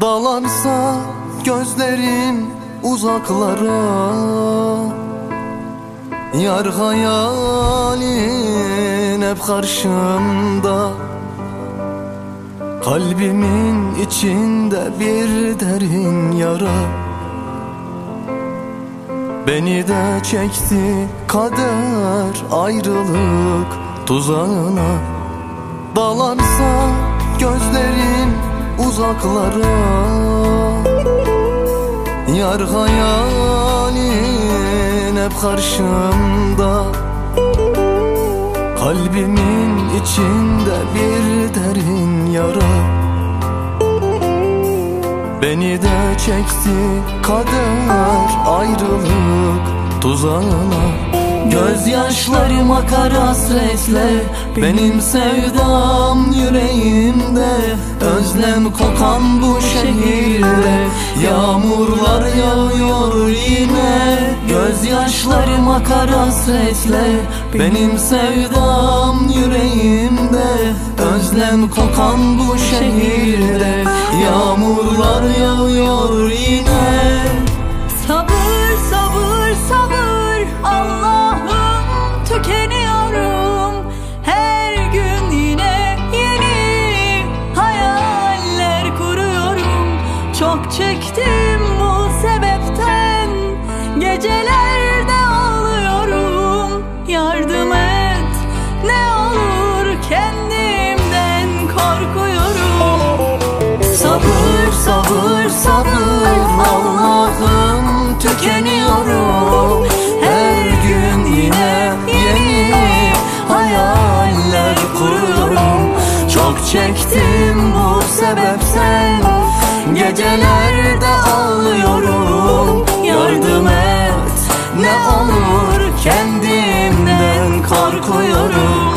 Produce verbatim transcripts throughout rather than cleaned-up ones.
Dalarsa gözlerim uzaklara, yar hayalin hep karşımda. Kalbimin içinde bir derin yara, beni de çekti kader ayrılık tuzağına. Dalarsa gözlerim uzaklara, yar hayalin hep karşımda. Kalbimin içinde bir derin yara, beni de çekti kader ayrılık tuzağına. Gözyaşlarım akar hasretle, benim sevdam yüreğimde. Özlem kokan bu şehirde, yağmurlar yağıyor yine. Gözyaşlarım akar hasretle, benim sevdam yüreğimde. Özlem kokan bu şehirde, yağmurlar yağıyor yine. Sabır, sabır, sabır, Allah'ım tükeniyorum. Her gün yine yeni hayaller kuruyorum. Çok çektim bu sebepten, gecelerde ağlıyorum. Yardım et ne olur, kendimden korkuyorum. Sabır, sabır, sabır, Allah'ım tükeniyorum. Her gün yine yeni hayaller kuruyorum. Çok çektim bu sebepten, gecelerde ağlıyorum. Yardım et ne olur, kendimden korkuyorum.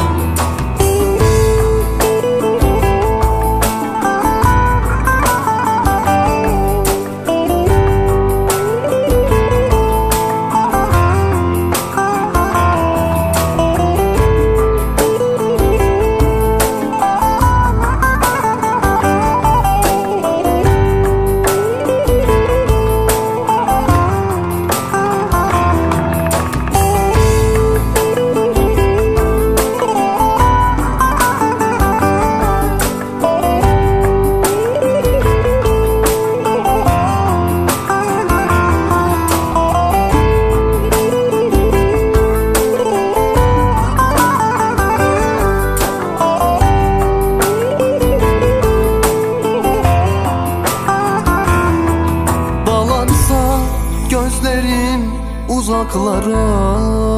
Gözlerim uzaklara,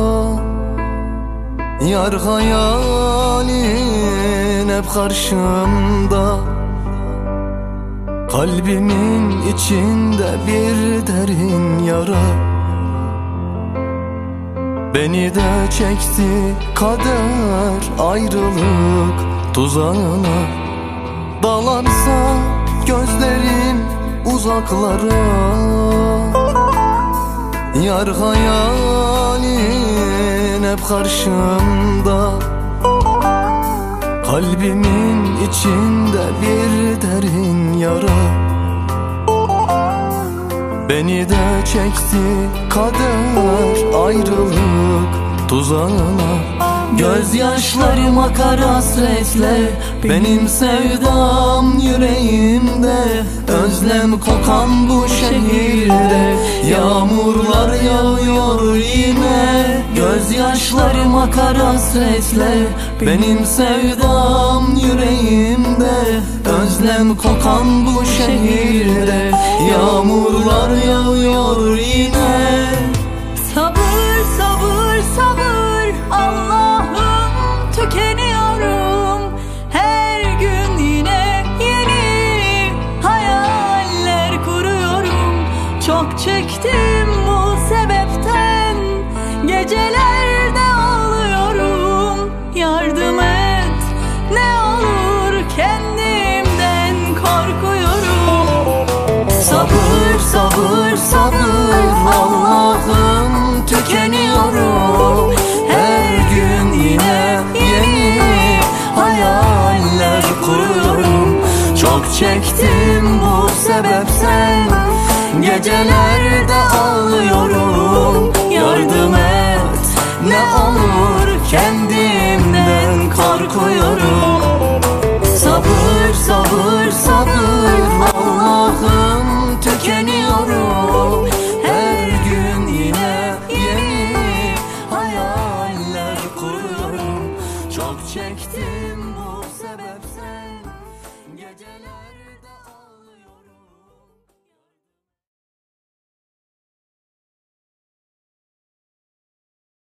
yar hayalin hep karşımda. Kalbimin içinde bir derin yara, beni de çekti kader ayrılık tuzağına. Dalarsa gözlerim uzaklara, yar hayalin hep karşımda. Kalbimin içinde bir derin yara, beni de çekti kader ayrılık tuzağına. Gözyaşlarım akar hasretle, benim sevdam yüreğimde. Özlem kokan bu şehirde, yağmurlar yağıyor yine. Gözyaşlarım akar hasretle, benim sevdam yüreğimde. Özlem kokan bu şehirde, yağmurlar yağıyor yine. Sabır, sabır, sabır, Allah'ım tükeniyorum. Her gün yine yeni hayaller kuruyorum. Çok çektim bu sebepten, gecelerde ağlıyorum. Yardım et ne olur, kendimden korkuyorum. Sabır, sabır, sabır, Allah'ım Çok çektim bu sebepten, gecelerde ağlıyorum.